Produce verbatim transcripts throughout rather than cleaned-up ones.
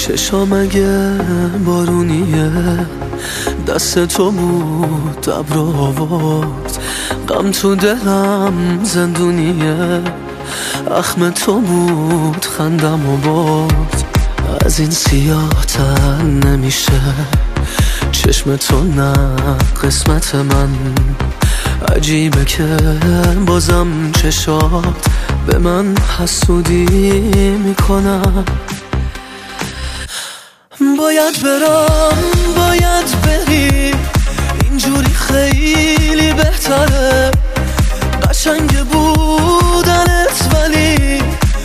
چشام اگه بارونیه دست تو بود ابر آورد، غم تو دلم زندونیه اخم تو بود خندم آورد. از این سیاه تن نمیشه چشم تو نه قسمت من، عجیبه که بازم چشات به من حسودی میکنن. باید برم باید بری، اینجوری خیلی بهتره. قشنگ بودنت ولی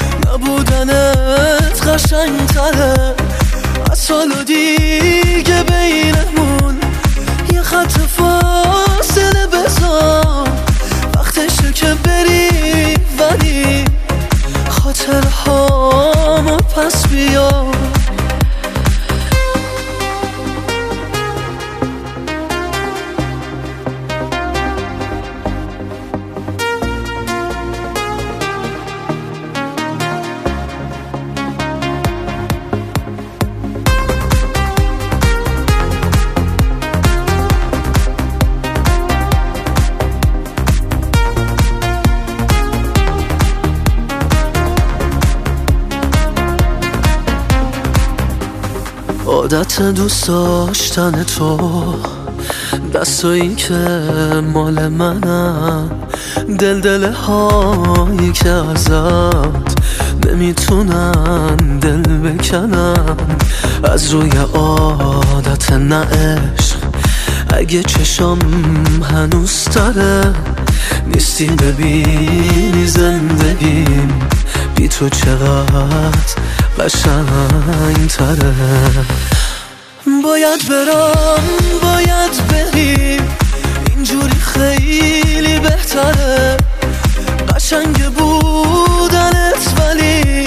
نبودنت قشنگ تره. از سال و دیگه بینمون یه خط فاصله بذار، وقتشه که بری ولی خاطرهامو پس بیار. عادت دوست داشتن تو، دستایی که مال منن، دل دل هایی که ازت نمیتونن دل بکنن. از روی عادت نه عشق، اگه چشم هنوز تره، نیستی ببینی زندگیم بی تو چقدر قشنگ تره. باید برم باید بریم، اینجوری خیلی بهتره. قشنگ بودنت ولی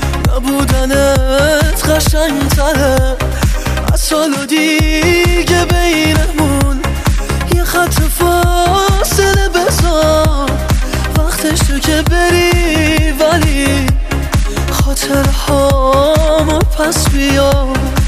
نبودنت قشنگ تره. از سال و دیگه بینمون یه خط فاصله بذار، وقتشه که بری ولی خاطرهامو پس بیار.